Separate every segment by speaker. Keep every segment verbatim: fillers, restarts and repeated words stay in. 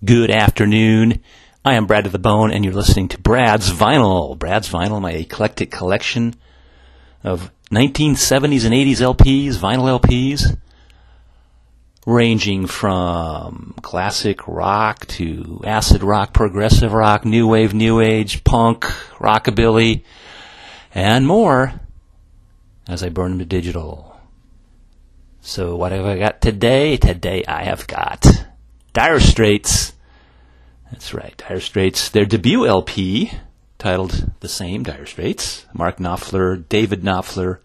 Speaker 1: Good afternoon. I am Brad to the Bone, and you're listening to Brad's Vinyl. Brad's Vinyl, my eclectic collection of nineteen seventies and eighties L Ps, vinyl L Ps, ranging from classic rock to acid rock, progressive rock, new wave, new age, punk, rockabilly, and more as I burn them to digital. So what have I got today? Today I have got Dire Straits. That's right, Dire Straits. Their debut L P, titled the same, Dire Straits. Mark Knopfler, David Knopfler,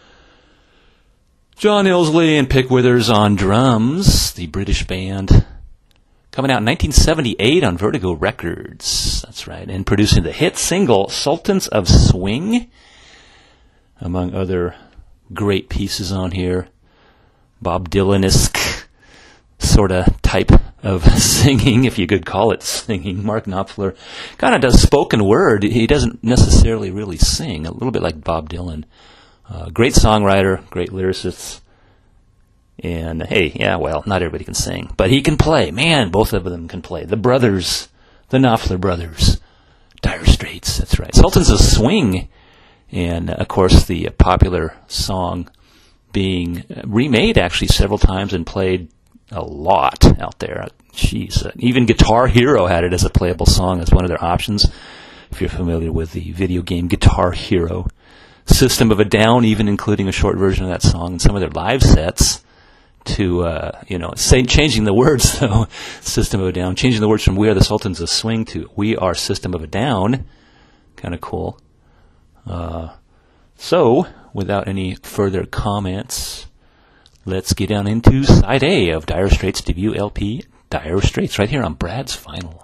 Speaker 1: John Illsley, and Pick Withers on drums. The British band. Coming out in nineteen seventy-eight on Vertigo Records. That's right, and producing the hit single, Sultans of Swing, among other great pieces on here. Bob Dylan-esque sort of type of singing, if you could call it singing. Mark Knopfler kind of does spoken word. He doesn't necessarily really sing, a little bit like Bob Dylan. Uh, great songwriter, great lyricist. And hey, yeah, well, not everybody can sing, but he can play. Man, both of them can play. The brothers, the Knopfler brothers, Dire Straits, that's right. Sultans of Swing, and of course the popular song being remade actually several times and played a lot out there. Jeez, uh, even Guitar Hero had it as a playable song as one of their options. If you're familiar with the video game Guitar Hero, System of a Down, even including a short version of that song in some of their live sets. To uh, you know, say, changing the words though, System of a Down, changing the words from "We Are the Sultans of Swing" to "We Are System of a Down," kind of cool. Uh, so, without any further comments, let's get down into side A of Dire Straits' debut L P, Dire Straits, right here on Brad's Vinyl.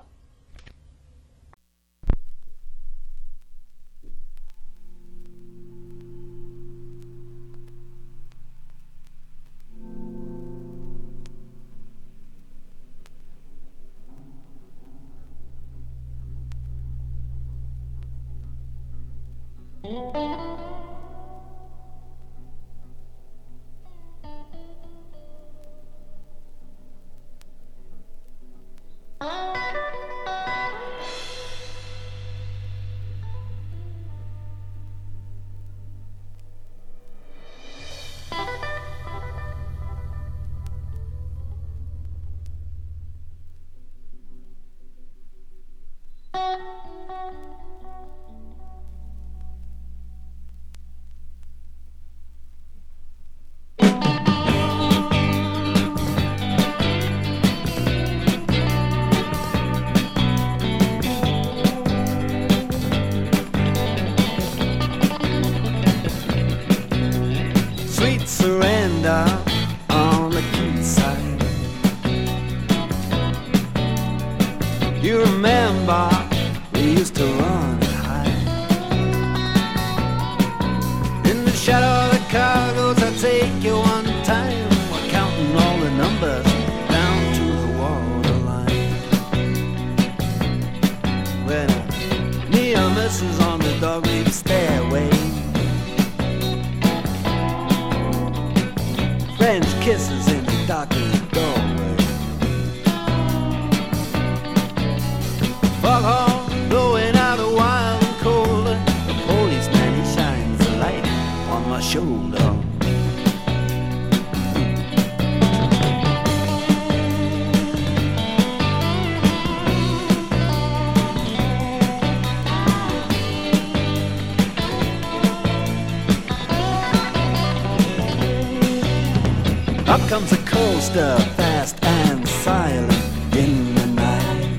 Speaker 2: Comes a coaster, fast and silent in the night.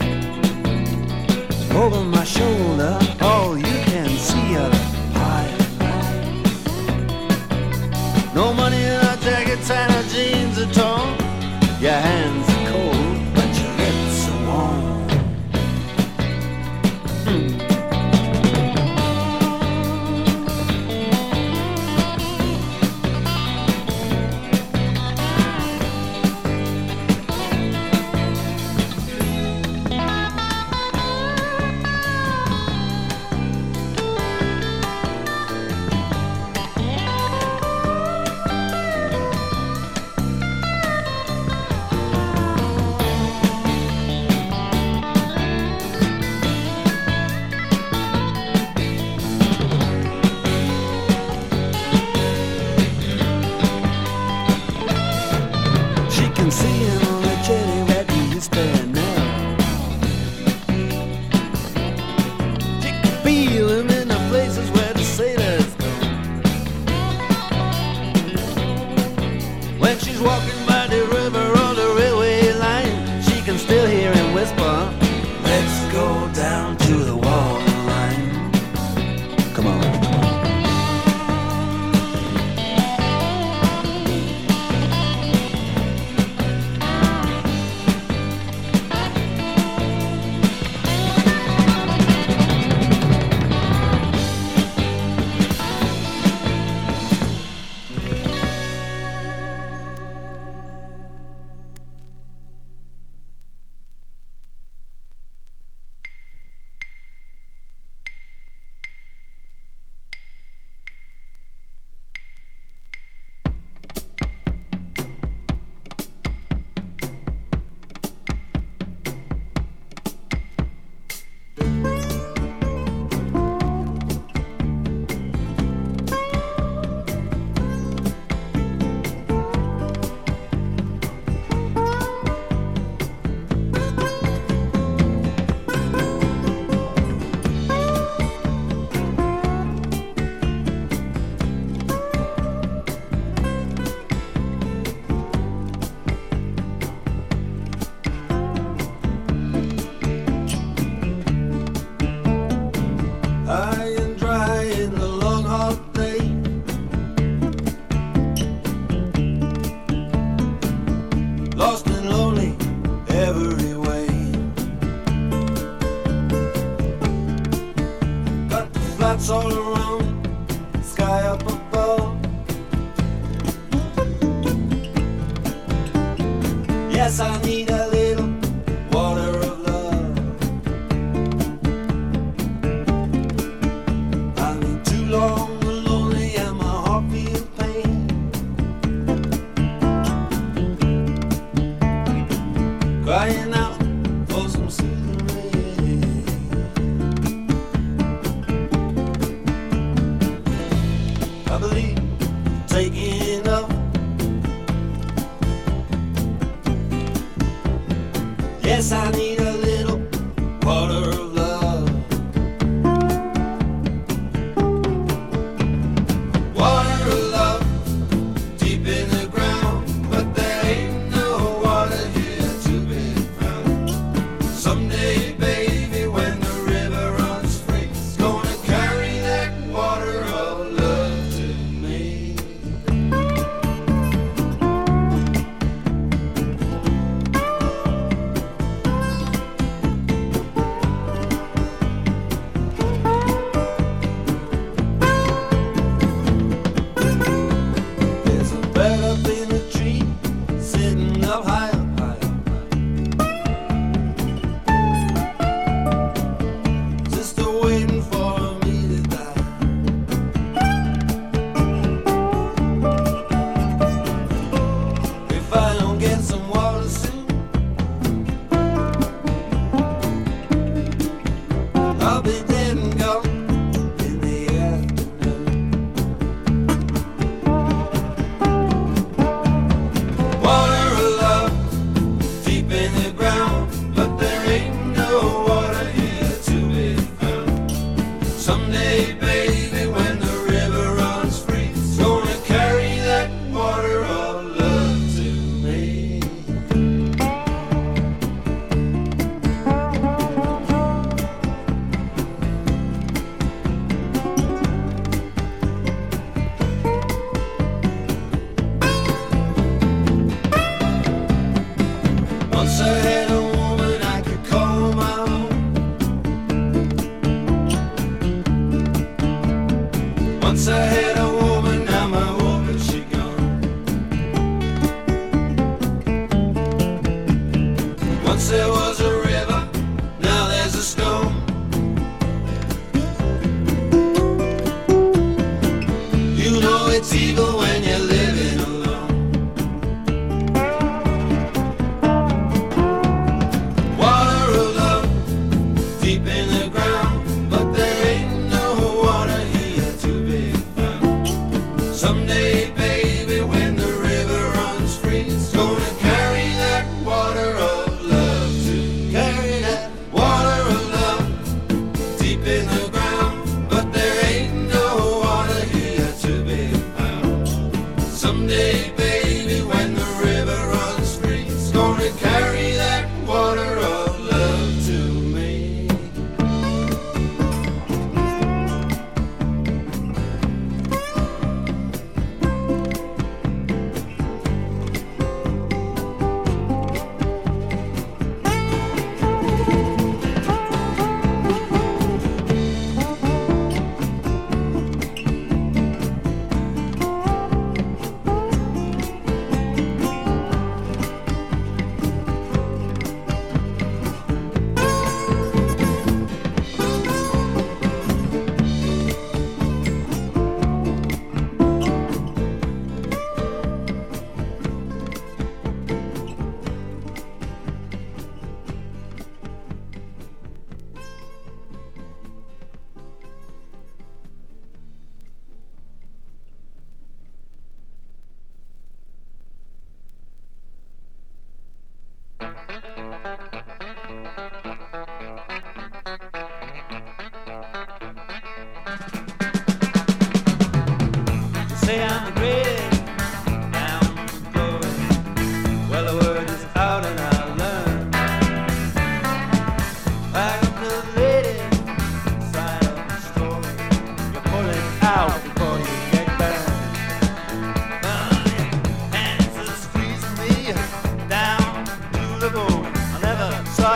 Speaker 2: Over my shoulder, all you can see are the high. No money in our jackets and our jeans at all. Your hands are cold, but your lips are warm. Mm. there now. She can feel him in the places where the sailors go. When she's walking by the river or the railway line, she can still hear him whisper, let's go down to the waterline. Come on, come on. All around, sky up above. Yes, I need a little water of love. I've been too long and lonely and my heart feels pain. Crying out for some soothing rain. I believe taking up. Yes, I need a little water of love. Water of love, deep in the ground, but there ain't no water here to be found. Someday, baby, when the river runs free, it's gonna carry that water of love to me. There's a bird up in a tree, sitting up high, up high, up high.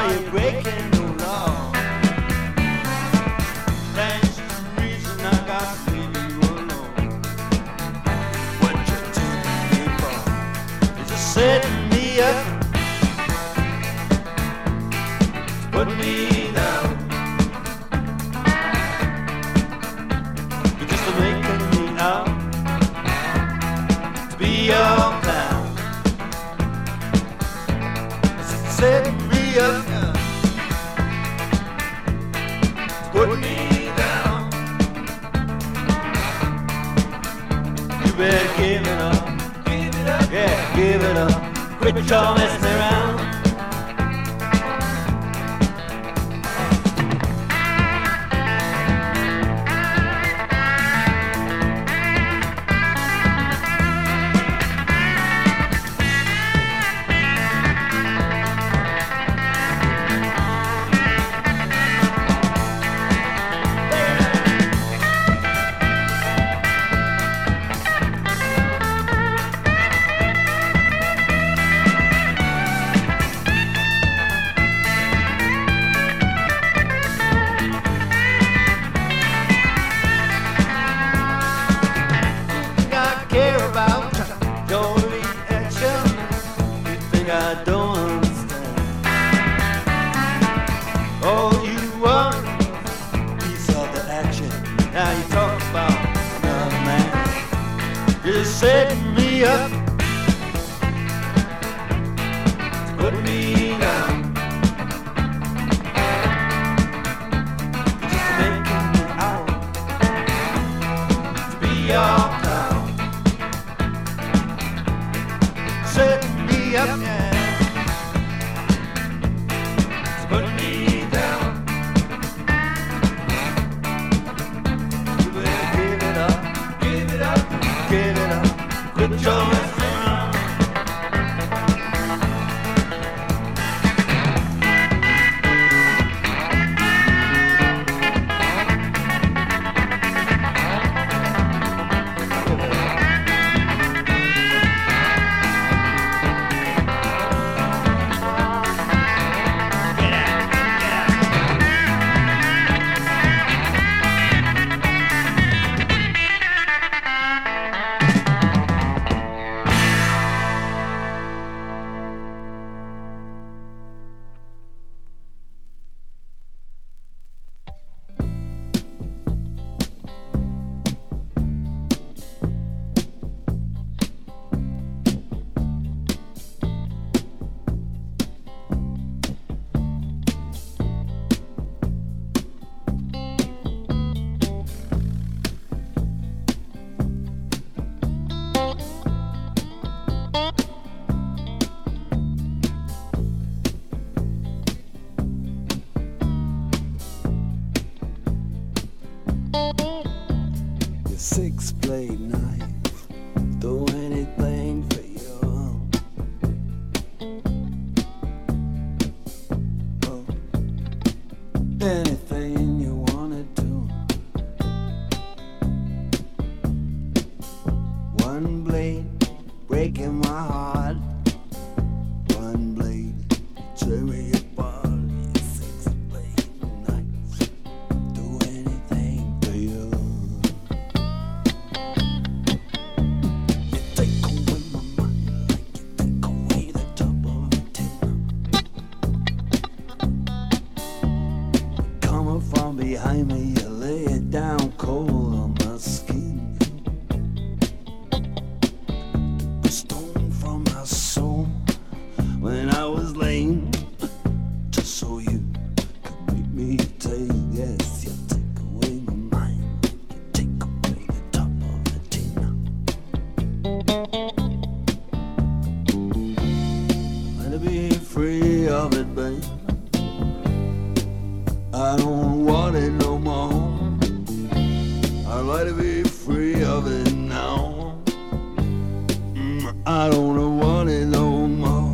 Speaker 2: are you breaking the law? That's the reason I got to leave you alone. What you taking me for? Is you setting me up, put me down. You're just making me out to be your clown. Set me up, put me down. You better give it up, give it up, yeah, give it up. Quit your messing around.
Speaker 3: Six blade knife, do anything for you. Oh, anything you wanna do. One blade breaking my heart, one blade tear me apart. Six blade knives, do anything for you. From behind me, you lay it down cold on my skin. Took a stone from my soul when I was lame, just so you could make me take. Yes, you take away my mind, you take away the top of the tin. Let it be free of it, babe. I don't want it no more. I'd like to be free of it now. Mm, I don't want it no more.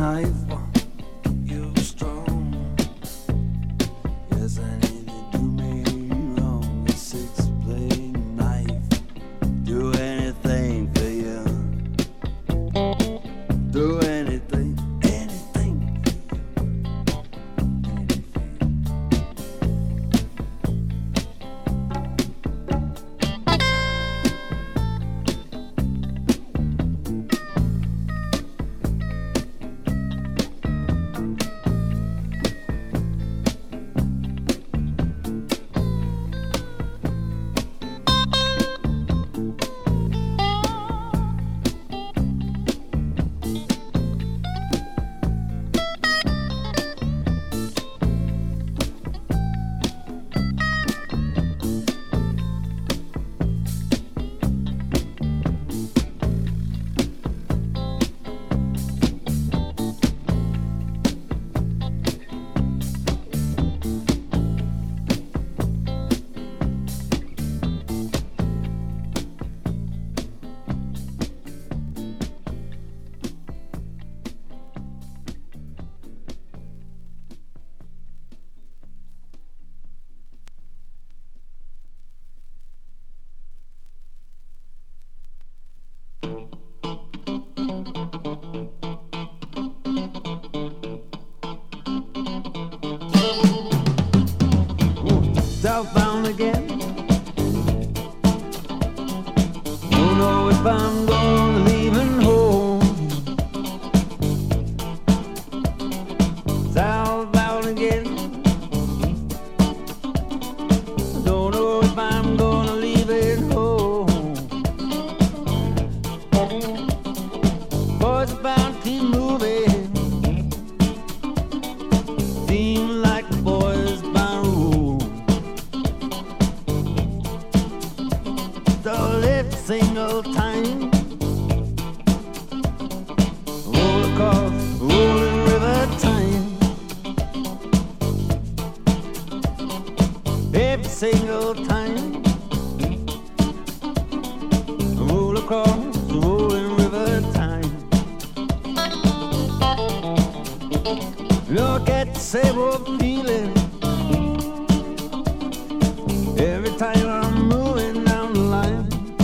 Speaker 3: knife. You're strong. Yes, I need to do me wrong. A six-blade knife. Do anything for you. Do anything, anything for you. Anything. Southbound again. Don't know if I'm gonna leaving home. Southbound again. Don't know if I'm gonna leave it home. Boys about to keep moving. Seem like the boys by rule. So every single time roll across rolling river time. Every single time roll across rolling river time. Look at the same old feeling every time I'm moving down the line.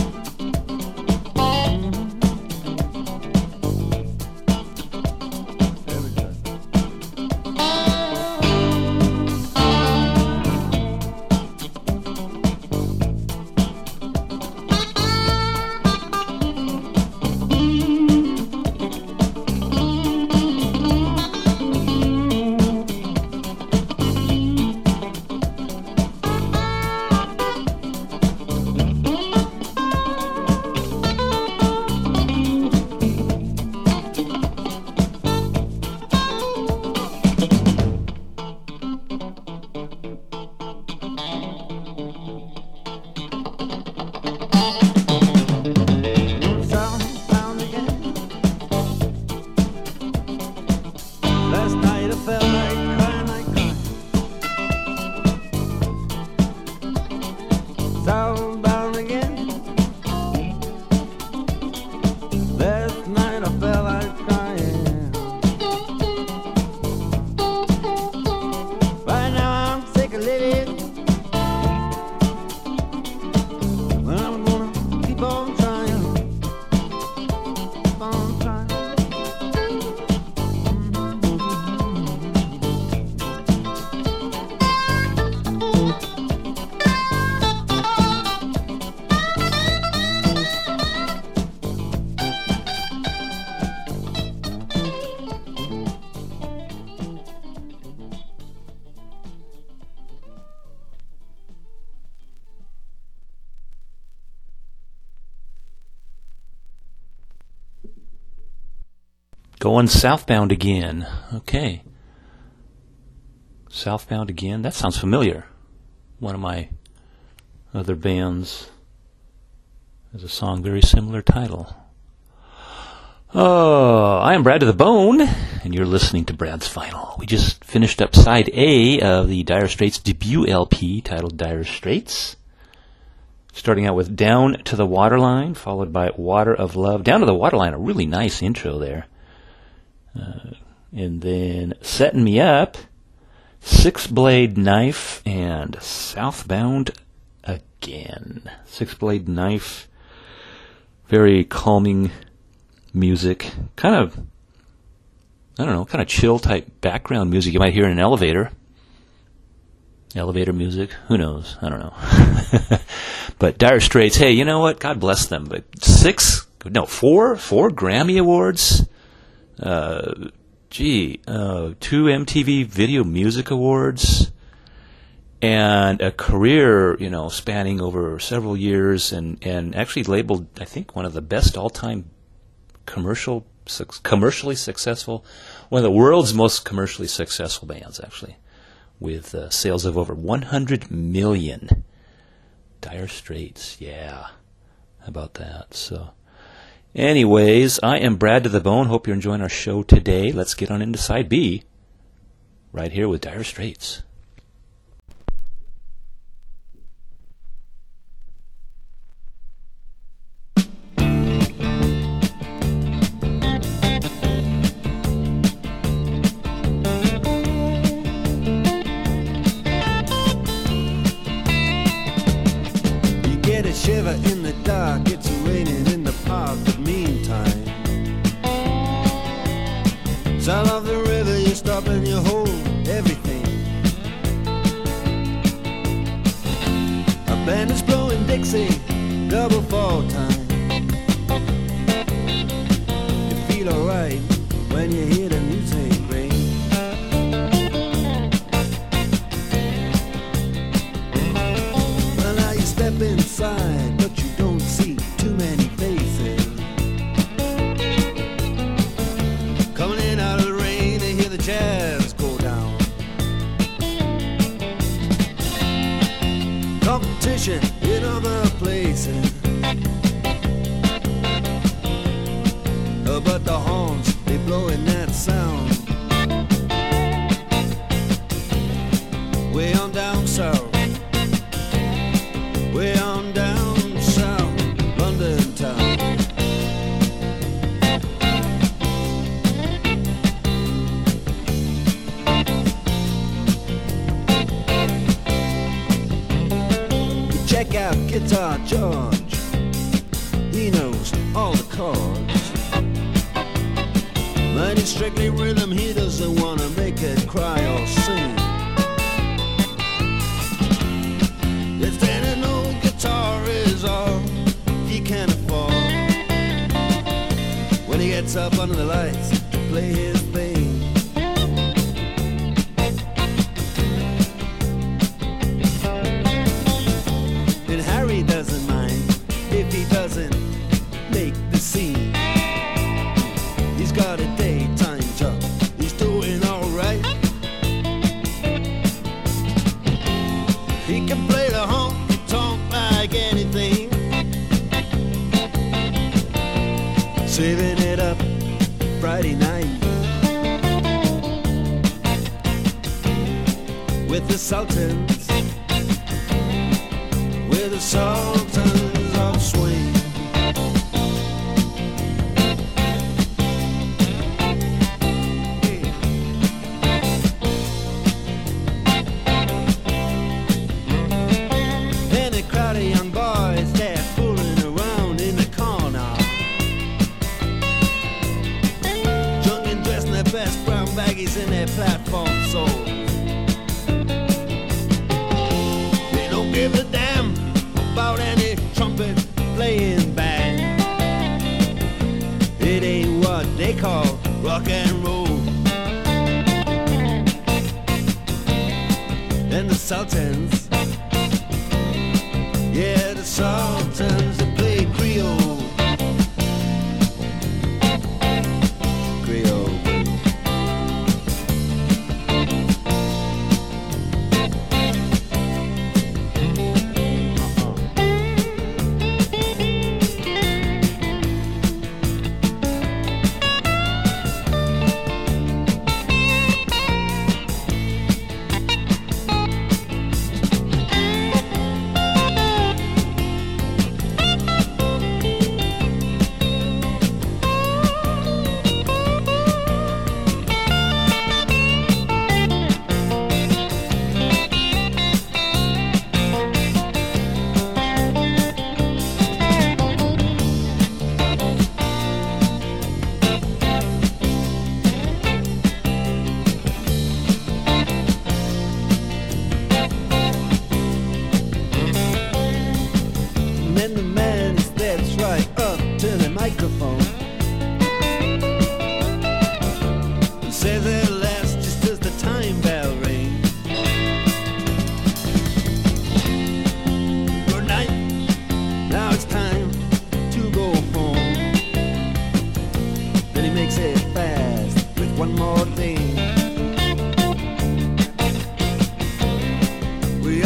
Speaker 3: Southbound again. Last night I felt like crying, like crying. Southbound again. Last night I felt like crying. Right now I'm sick of living, but I'm gonna keep on trying. Keep on trying.
Speaker 1: Going southbound again. Okay. Southbound again. That sounds familiar. One of my other bands has a song very similar title. Oh, I am Brad to the Bone, and you're listening to Brad's Final. We just finished up side A of the Dire Straits debut L P titled Dire Straits. Starting out with Down to the Waterline, followed by Water of Love. Down to the Waterline, a really nice intro there. Uh, And then Setting Me Up, Six Blade Knife, and Southbound Again. Six Blade Knife, very calming music. Kind of, I don't know, kind of chill type background music you might hear in an elevator. Elevator music, who knows? I don't know. But Dire Straits, hey, you know what? God bless them. But six, no, four, four Grammy Awards. Uh, gee, uh, two M T V Video Music Awards, and a career, you know, spanning over several years, and, and actually labeled, I think, one of the best all-time commercial, su- commercially successful, one of the world's most commercially successful bands, actually, with uh, sales of over one hundred million. Dire Straits, yeah. How about that? So, anyways, I am Brad to the Bone. Hope you're enjoying our show today. Let's get on into side B, right here with Dire Straits.
Speaker 3: Shiver in the dark, it's raining in the park, but meantime, sound of the river, you stop and you hold everything. A band is blowing Dixie, double fall time. You feel alright when you hear the music ring. Well, now you step inside, but you don't see too many faces. Coming in out of the rain, they hear the jazz go down. Competition in other places, uh, but the horns, they blowing that sound. Way on down south, way on down south, London town. You check out Guitar George, he knows all the chords. But it's strictly rhythm, he doesn't want to make it cry or sing. If an old guitar is all he can afford, when he gets up under the lights to play his thing, and Harry doesn't mind if he doesn't make the scene. He's got a daytime job, he's doing alright. He can play the honky tonk like anything, saving it up Friday night with the Sultans, with the Sultans of Swing. And a crowd of young boys, they're fooling around in the corner, drunk and dressed in their best brown baggies in their platform soles. They don't give a damn about any trumpet playing band. It ain't what they call rock and roll. And the Sultans, yeah, the Sultans, they play Creole. Creole.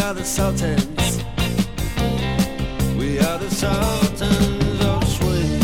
Speaker 3: are the Sultans. We are the Sultans of swing.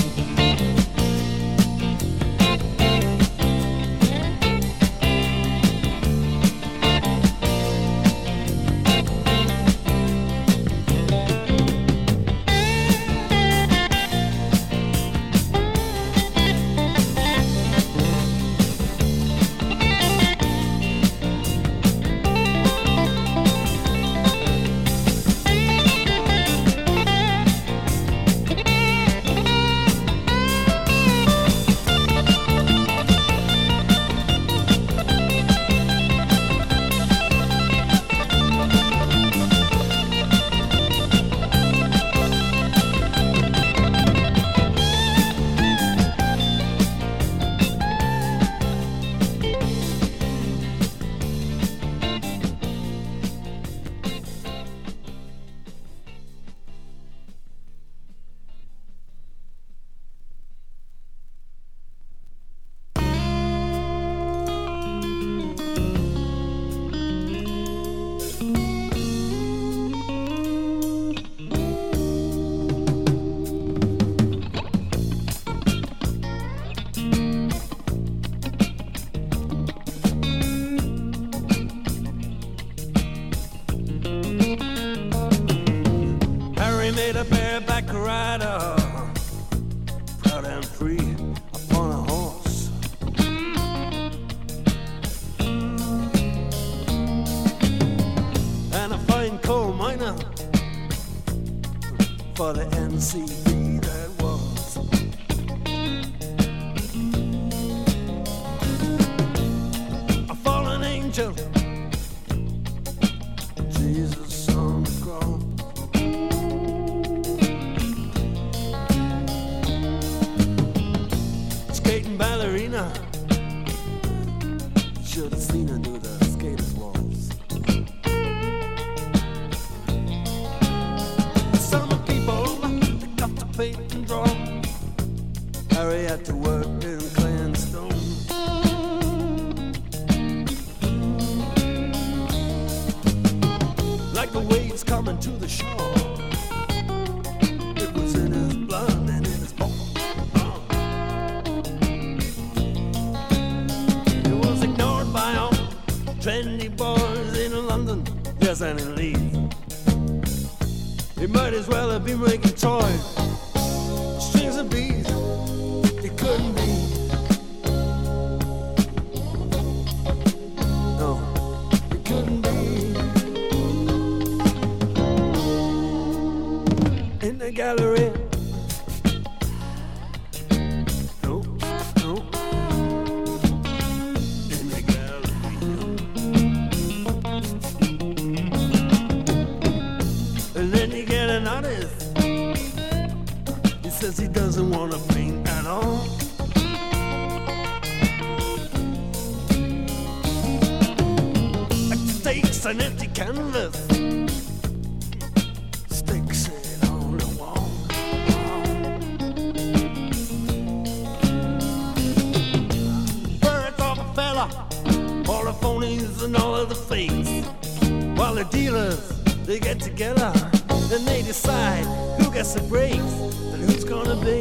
Speaker 3: Made a bareback rider, proud and free upon a horse. And a fine coal miner for the N C B that was. A fallen angel, Jesus on the cross. Ballerina, should have seen her do the skaters' waltz. Some people they got to paint and draw. Harry had to work in clan stone. Like the waves coming to the shore, it was in his blood and in his bones. Trendy boys in London, yes, and in Leeds. He might as well have been making toys. Strings of beads, it couldn't be. No, it couldn't be. In the gallery. No, no. An artist, he says he doesn't want to paint at all. Takes an empty canvas, sticks it on the wall. Birds of a fella, all the phonies and all of the fakes, while the dealers, they get together and they decide who gets the breaks and who's gonna be.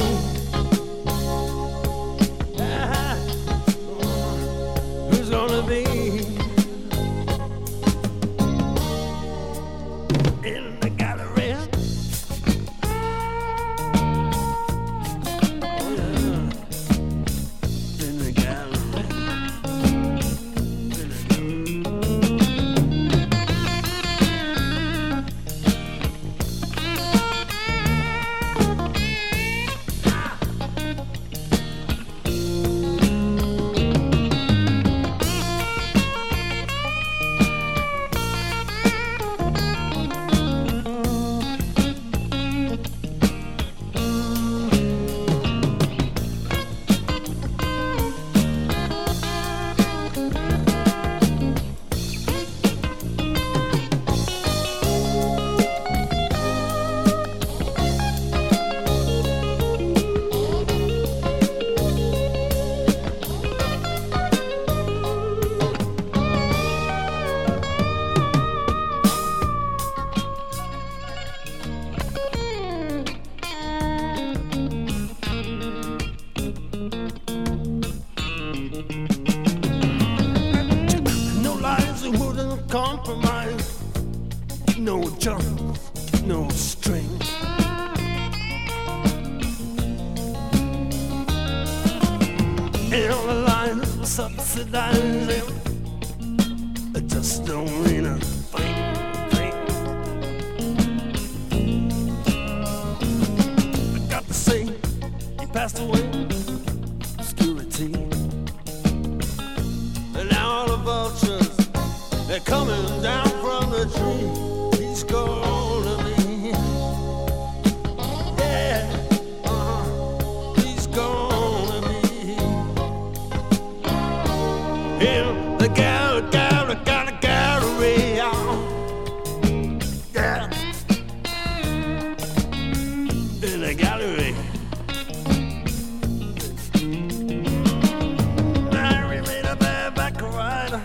Speaker 3: Ah, who's gonna be in the gallery? Oh yeah, in the gallery. In the gallery. compromise, no jump, no string. And all the lines were subsidizing, it just don't mean a thing, thing. I got to say, he passed away, obscurity. And now all the vultures, they're coming down from the tree. He's calling me. Yeah, uh-huh. He's calling me. In the gallery, gallery, gallery, gallery. Yeah. In the gallery. Mary made a bareback rider.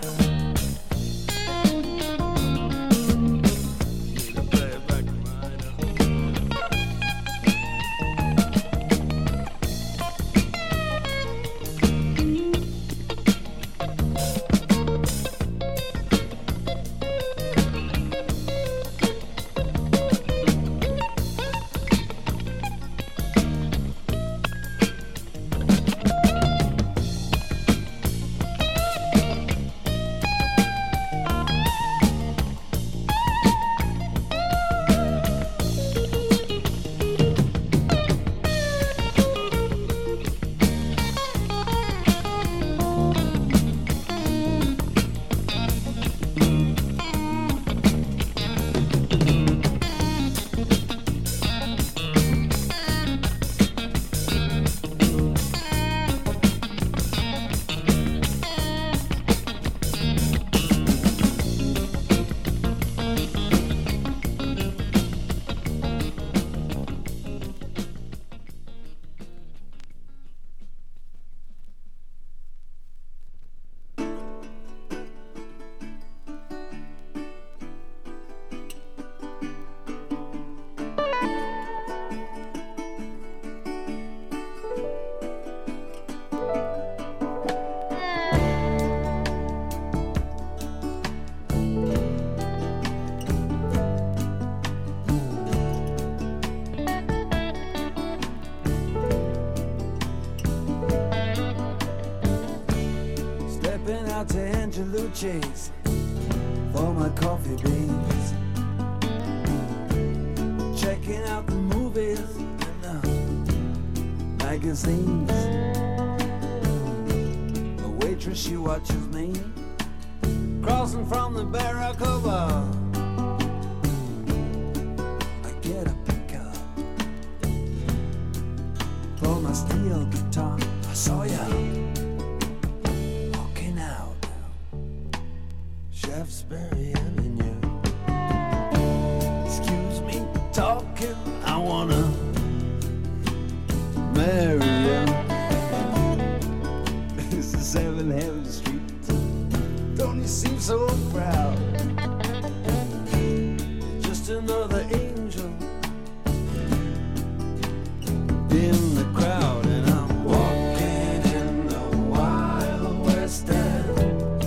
Speaker 3: Stepping out to Angelucci's for my coffee beans. Checking out the movies and the magazines. The waitress, she watches me crossing from the Barracuda. I get a pickup for my steel guitar. I saw ya walking out Shaftesbury Avenue. Excuse me talking, I wanna marry you. This is seven Heaven Street. Don't you seem so proud? You're just another angel in the crowd, and I'm walking in the Wild West End.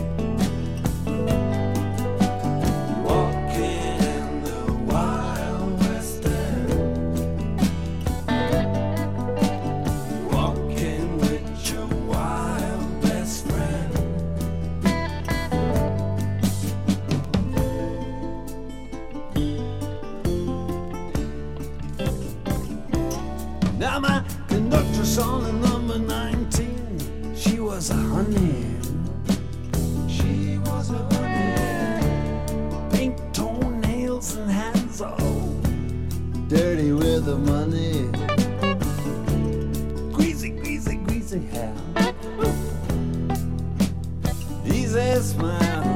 Speaker 3: Walking in the Wild West End. Walking with your wild best friend. Now my conductress on the number nineteen, she was a honey. She was a honey. Pink toenails and hands all dirty with the money. Greasy, greasy, greasy hair. Easy smile.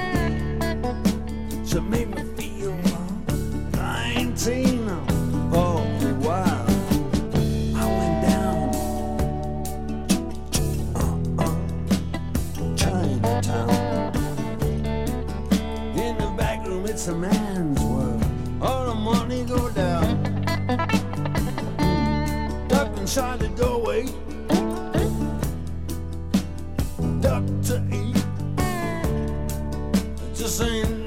Speaker 3: She made me feel nineteen for a while. I went down uh-uh, Chinatown. In the back room, it's a man's world. All the money go down. Duck inside the doorway. Duck to eat. It just ain't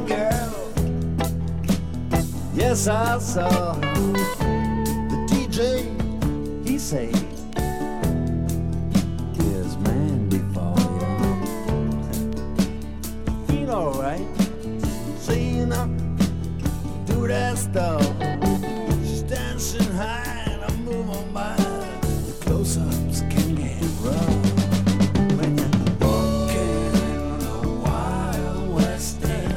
Speaker 3: young girl. Yes, I saw the D J. He say, "Here's Mandy for you." Feel alright, seeing her do that stuff. She's dancing high and I'm moving by. The close-ups can get rough. When you're walking in the Wild West End.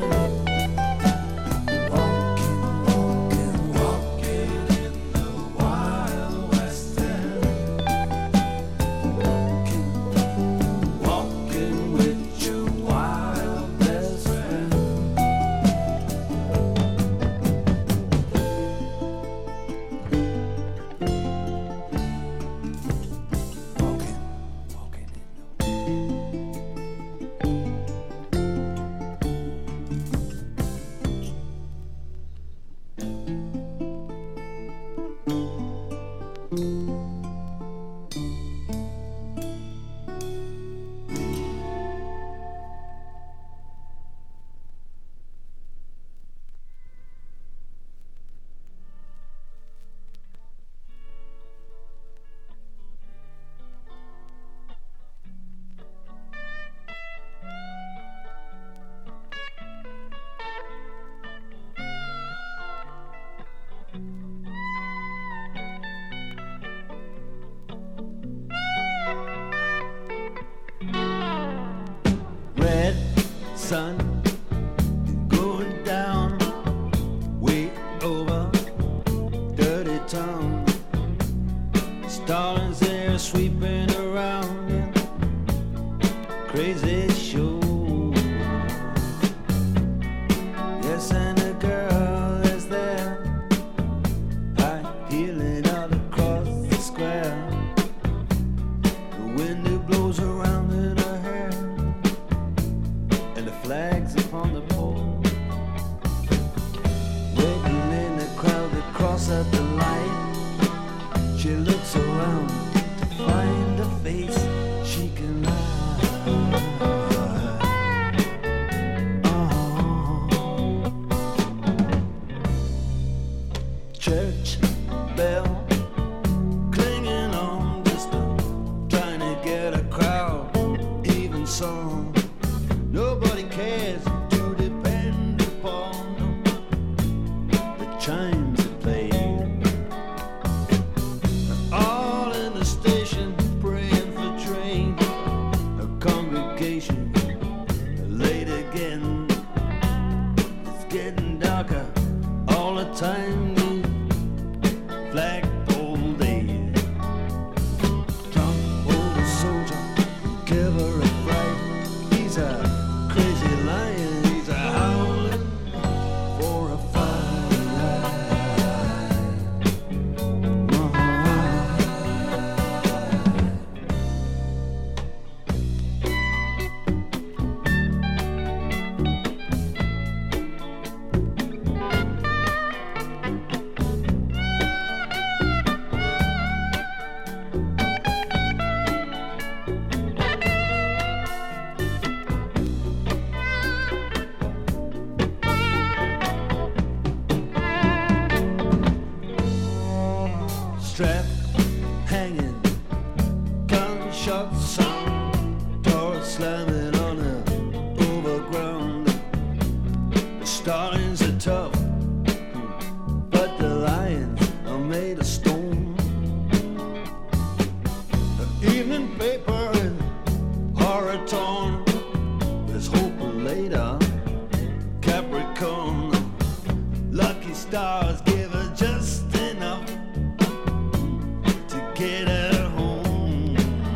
Speaker 3: Walking, walking, walking in the Wild West End. Walking, walking with your wild best friend. Walking, walking in the red sun going down way over dirty town. Starlings there sweeping around in crazy show. Yes, and a girl is there, high heeling out across the square. The wind it blows around in her hair, and the flags upon the pole. Waiting in the crowd to cross at the light. She looks around to find a face she can like. Oh. Church bell clinging on distant, trying to get a crowd even song. Nobody cares to depend upon the chimes that play. All in the station praying for train. A congregation late again. It's getting darker all the time. Flagpole day. Drunk old soldier, give her a fright. He's a crazy lion, he's a howling for a fight. Strap hanging, gunshot sound, door slamming on the overground. The starlings are tough, but the lions are made of stone. The evening paper is horror torn. There's hope later, Capricorn. Lucky stars give her just enough to get her home.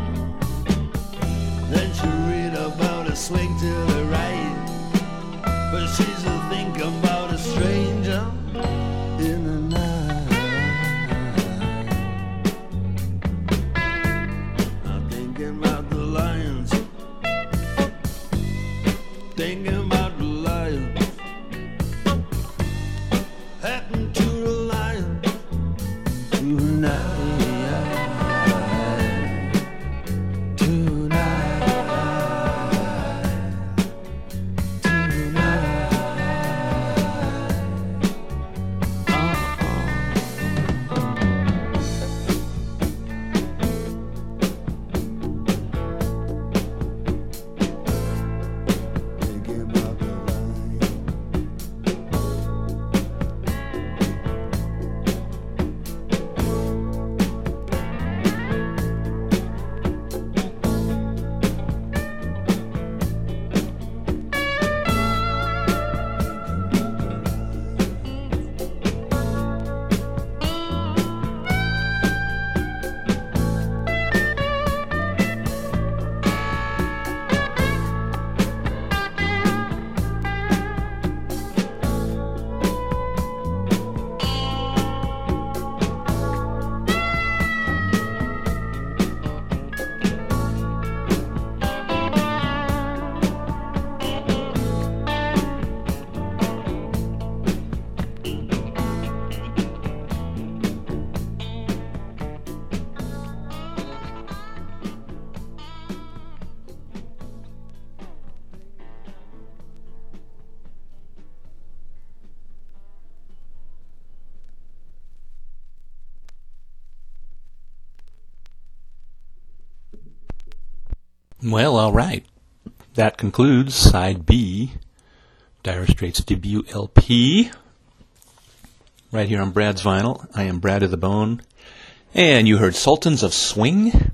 Speaker 3: Then she read about a swing to the right, but she's a think about a stranger in the night. I'm thinking about the lions, thinking about the lions. Happened
Speaker 1: Well, all right. That concludes Side B, Dire Straits' debut L P. Right here on Brad's Vinyl. I am Brad of the Bone. And you heard Sultans of Swing,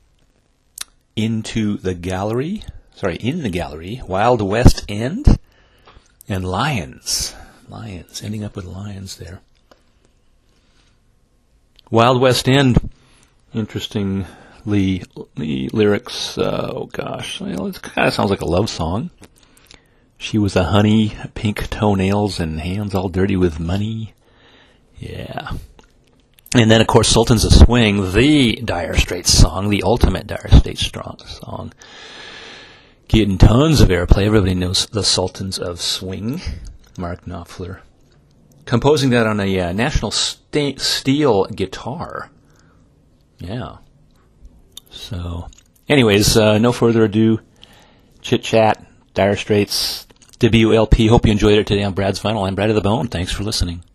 Speaker 1: Into the Gallery, sorry, In the Gallery, Wild West End, and Lions. Lions, ending up with Lions there. Wild West End, interestingly, the lyrics, uh, oh gosh, well, it kind of sounds like a love song. She was a honey, pink toenails, and hands all dirty with money. Yeah. And then, of course, Sultans of Swing, the Dire Straits song, the ultimate Dire Straits strong song. Getting tons of airplay. Everybody knows the Sultans of Swing. Mark Knopfler. Composing that on a uh, National sta- Steel guitar. Yeah. So, anyways, uh, no further ado. Chit-chat, Dire Straits, debut L P. Hope you enjoyed it today on Brad's Vinyl. I'm Brad of the Bone. Thanks for listening.